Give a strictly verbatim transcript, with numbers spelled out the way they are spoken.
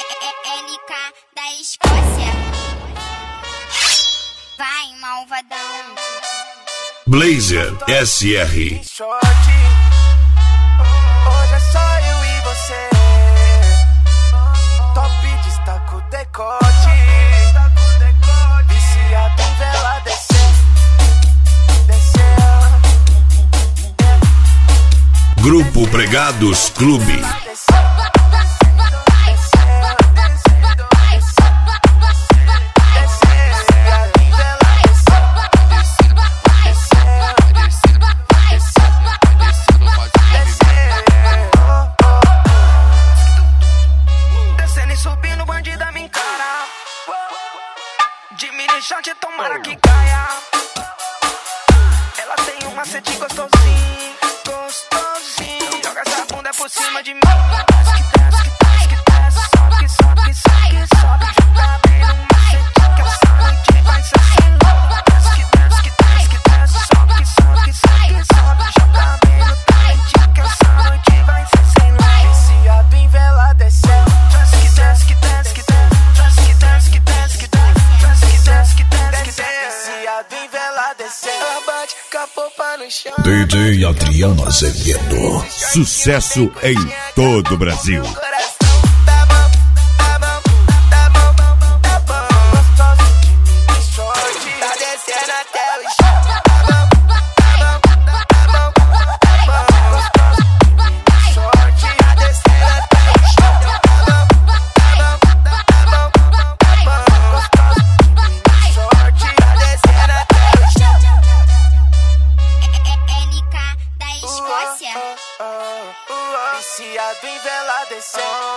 L K da Escócia. Vai, malvadão. Blazer S R. Hoje é só eu e você. Top destaca o decote. Viciado em vela descer. Descer. Grupo Pregados Clube. Diminuichante, tomara que caia. Ela tem um macete gostosinho, gostosinho. Joga essa bunda por cima de mim. Desce, desce, desce, desce. Sobe, sobe, sobe, sobe. Joga bem no macete que essa noite vai ser sem louco. Desce, desce, desce, desce. Sobe, sobe, sobe, sobe. Joga bem no macete que essa noite vai ser sem louco. Viciado em vela desceu. Desce, desce, desce, desce. Desce, desce, desce, desce. D J Adriano Azevedo. Sucesso em todo o Brasil. Viciado em vela descer.